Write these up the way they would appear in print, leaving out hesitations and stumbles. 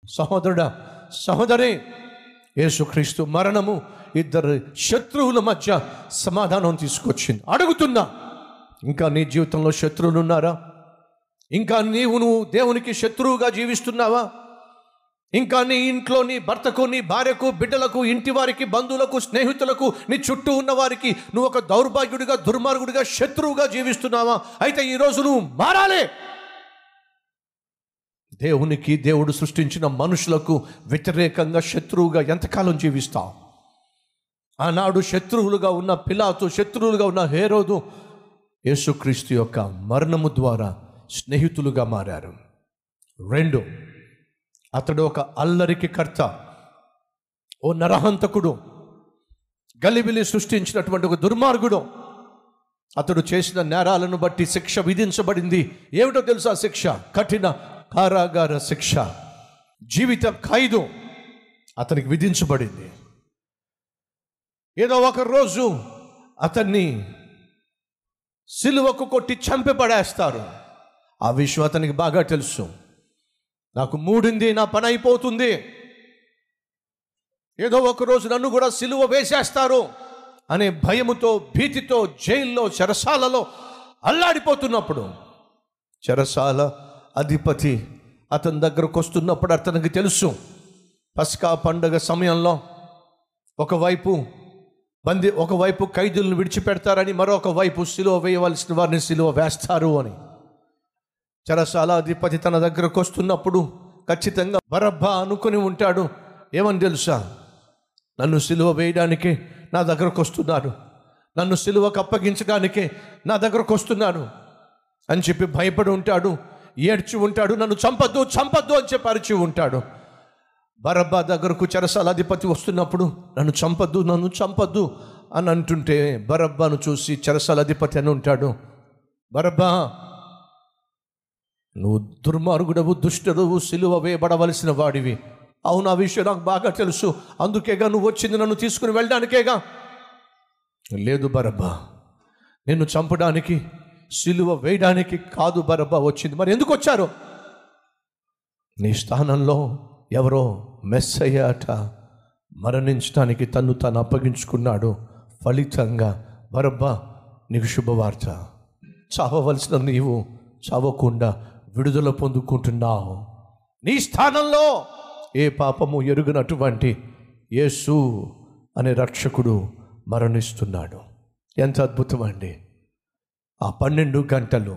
సహోదరుడా, సహోదరి, యేసుక్రీస్తు మరణము ఇద్దరు శత్రువుల మధ్య సమాధానం తీసుకొచ్చింది. అడుగుతున్నా, ఇంకా నీ జీవితంలో శత్రువులు ఉన్నారా? ఇంకా నువ్వు దేవునికి శత్రువుగా జీవిస్తున్నావా? ఇంకా నీ ఇంట్లో నీ భర్తకు, నీ భార్యకు, బిడ్డలకు, ఇంటి వారికి, బంధువులకు, స్నేహితులకు, నీ చుట్టూ ఉన్న వారికి నువ్వు ఒక దౌర్భాగ్యుడిగా, దుర్మార్గుడిగా, శత్రువుగా జీవిస్తున్నావా? అయితే ఈరోజు నువ్వు మారాలి. దేవునికి, దేవుడు సృష్టించిన మనుషులకు వ్యతిరేకంగా శత్రువుగా ఎంతకాలం జీవిస్తావు? ఆనాడు శత్రువులుగా ఉన్న పిలాతు, శత్రువులుగా ఉన్న హేరోదు యేసుక్రీస్తు యొక్క మరణము ద్వారా స్నేహితులుగా మారారు. 2, అతడు ఒక అల్లరికి కర్త, ఓ నరహంతకుడు, గలిబిలి సృష్టించినటువంటి ఒక దుర్మార్గుడు. అతడు చేసిన నేరాలను బట్టి శిక్ష విధించబడింది. ఏమిటో తెలుసా? శిక్ష కఠిన కారాగార శిక్ష, జీవిత ఖైదు అతనికి విధించబడింది. ఏదో ఒక రోజు అతన్ని సిలువకు కొట్టి చంపి పడేస్తారు. ఆ విషయం అతనికి బాగా తెలుసు. నాకు మూడింది, నా పని అయిపోతుంది, ఏదో ఒక రోజు నన్ను కూడా సిలువ వేసేస్తారు అనే భయముతో, భీతితో జైల్లో, చెరసాలలో అల్లాడిపోతున్నప్పుడు చెరసాల అధిపతి అతని దగ్గరకు వస్తున్నప్పుడు అతనికి తెలుసు, పస్కా పండుగ సమయంలో ఒకవైపు ఖైదీలను విడిచిపెడతారని, మరొక వైపు సిలువ వేయవలసిన వారిని సిలువ వేస్తారు అని. చెరసాల అధిపతి తన దగ్గరకు వస్తున్నప్పుడు ఖచ్చితంగా బరబ్బా అనుకుని ఉంటాడు. ఏమని తెలుసా? నన్ను సిలువ వేయడానికే నా దగ్గరకు వస్తున్నారు, నన్ను సిలువకు అప్పగించడానికే నా దగ్గరకు వస్తున్నారు అని చెప్పి భయపడి ఉంటాడు, ఏడ్చి ఉంటాడు, నన్ను చంపద్దు చంపద్దు అని చెప్పి అరిచి ఉంటాడు. బరబ్బా దగ్గరకు చెరసాల అధిపతి వస్తున్నప్పుడు నన్ను చంపద్దు అని అంటుంటే బరబ్బాను చూసి చెరసాల అధిపతి అని ఉంటాడు, బరబ్బా, నువ్వు దుర్మార్గుడవు, దుష్టుడవు, సిలువ వేయబడవలసిన వాడివి. అవును, ఆ విషయం నాకు బాగా తెలుసు, అందుకేగా నువ్వు వచ్చింది నన్ను తీసుకుని వెళ్ళడానికేగా. లేదు బరబ్బా, నిన్ను చంపడానికి, సిలువ వేయడానికి కాదు బరబ్బా వచ్చింది. మరి ఎందుకు వచ్చారు? నీ స్థానంలో ఎవరో మెస్సయ్య అట మరణించడానికి తను తాను అప్పగించుకున్నాడు. ఫలితంగా బరబ్బా, నీకు శుభవార్త, చావవలసిన నీవు చావకుండా విడుదల పొందుకుంటున్నావు. నీ స్థానంలో ఏ పాపము ఎరుగనటువంటి యేసు అనే రక్షకుడు మరణిస్తున్నాడు. ఎంత అద్భుతం అండి! ఆ 12 గంటలు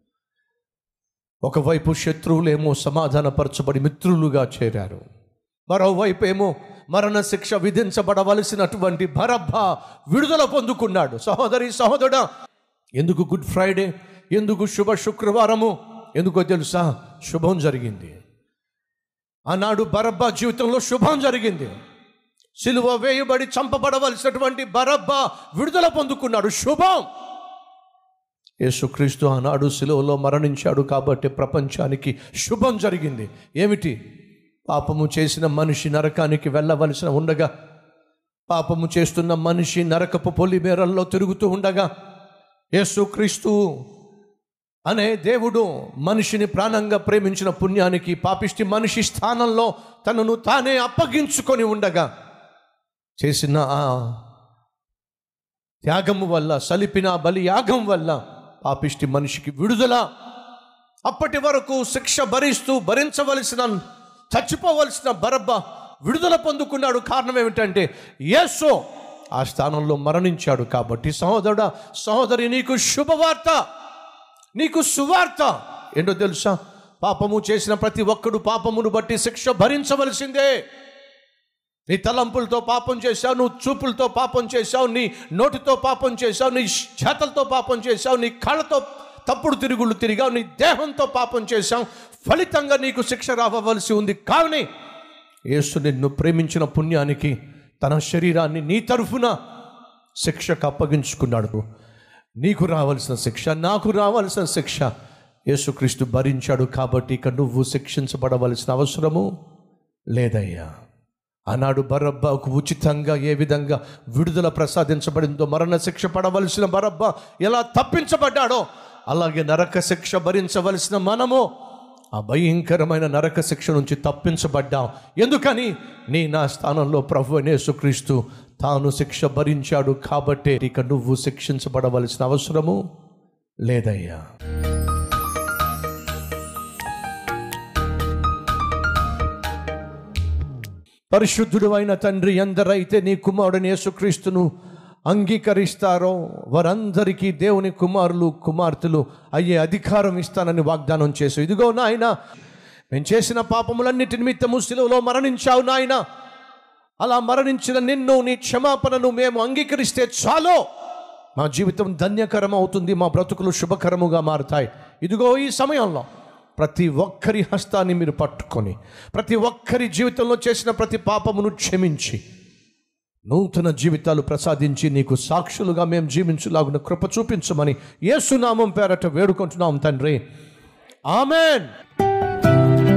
ఒకవైపు శత్రువులేమో సమాధానపరచబడి మిత్రులుగా చేరారు, మరోవైపు ఏమో మరణ శిక్ష విధించబడవలసినటువంటి బరబ్బా విడుదల పొందుకున్నాడు. సహోదరి, సహోదరుడా, ఎందుకు గుడ్ ఫ్రైడే, ఎందుకు శుభ శుక్రవారము? ఎందుకో తెలుసా? శుభం జరిగింది. ఆనాడు బరబ్బా జీవితంలో శుభం జరిగింది. సిలువ వేయబడి చంపబడవలసినటువంటి బరబ్బా విడుదల పొందుకున్నాడు. శుభం. యేసుక్రీస్తు ఆనాడు సిలువలో మరణించాడు కాబట్టి ప్రపంచానికి శుభం జరిగింది. ఏమిటి? పాపము చేసిన మనిషి నరకానికి వెళ్ళవలసిన ఉండగా, పాపము చేస్తున్న మనిషి నరకపు పొలిమేరల్లో తిరుగుతూ ఉండగా, యేసుక్రీస్తు అనే దేవుడు మనిషిని ప్రాణంగా ప్రేమించిన పుణ్యానికి పాపిష్టి మనిషి స్థానంలో తనను తానే అప్పగించుకొని ఉండగా చేసిన ఆ త్యాగము వల్ల, సలిపిన బలి యాగం వల్ల పాపిష్టి మనిషికి విడుదల. అప్పటి వరకు శిక్ష భరించవలసిన, చచ్చిపోవలసిన బరబ్బా విడుదల పొందుకున్నాడు. కారణం ఏమిటంటే యేసు ఆ స్థానంలో మరణించాడు కాబట్టి. సహోదరుడా, సహోదరి, నీకు శుభవార్త, నీకు సువార్త. ఏంటో తెలుసా? పాపము చేసిన ప్రతి ఒక్కడు పాపమును బట్టి శిక్ష భరించవలసిందే. నీ తలంపులతో పాపం చేశావు, నువ్వు చూపులతో పాపం చేశావు, నీ నోటితో పాపం చేశావు, నీ చేతలతో పాపం చేశావు, నీ కళ్ళతో తప్పుడు తిరుగుళ్ళు తిరిగావు, నీ దేహంతో పాపం చేశావు. ఫలితంగా నీకు శిక్ష రావవలసి ఉంది. కానీ యేసు నిన్ను ప్రేమించిన పుణ్యానికి తన శరీరాన్ని నీ తరఫున శిక్షకు అప్పగించుకున్నాడు. నీకు రావాల్సిన శిక్ష, నాకు రావాల్సిన శిక్ష యేసుక్రీస్తు భరించాడు కాబట్టి ఇక నువ్వు శిక్షించబడవలసిన అవసరము లేదయ్యా. ఆనాడు బరబ్బాకు ఉచితంగా ఏ విధంగా విడుదల ప్రసాదించబడిందో, మరణ శిక్ష పడవలసిన బరబ్బా ఎలా తప్పించబడ్డాడో, అలాగే నరక శిక్ష భరించవలసిన మనము ఆ భయంకరమైన నరక శిక్ష నుంచి తప్పించబడ్డాం. ఎందుకని? నా స్థానంలో ప్రభువైన యేసుక్రీస్తు తాను శిక్ష భరించాడు కాబట్టే ఇక నువ్వు శిక్షించబడవలసిన అవసరము లేదయ్యా. పరిశుద్ధుడు అయిన తండ్రి, ఎందరైతే నీ కుమారుడైన యేసుక్రీస్తును అంగీకరిస్తారో వారందరికీ దేవుని కుమారులు కుమార్తెలు అయ్యే అధికారం ఇస్తానని వాగ్దానం చేశావు. ఇదిగో నాయన, మేము చేసిన పాపములన్నిటి నిమిత్తము శిలువలో మరణించావు నాయన. అలా మరణించిన నిన్ను, నీ క్షమాపణను మేము అంగీకరిస్తే చాలు, మా జీవితం ధన్యకరం అవుతుంది, మా బ్రతుకులు శుభకరముగా మారుతాయి. ఇదిగో ఈ సమయంలో ప్రతి ఒక్కరి హస్తాన్ని మీరు పట్టుకొని ప్రతి ఒక్కరి జీవితంలో చేసిన ప్రతి పాపమును క్షమించి నూతన జీవితాలు ప్రసాదించి నీకు సాక్షులుగా మేము జీవించులాగున కృప చూపించమని యేసు నామం పేరట వేడుకుంటున్నాం తండ్రి. ఆమెన్.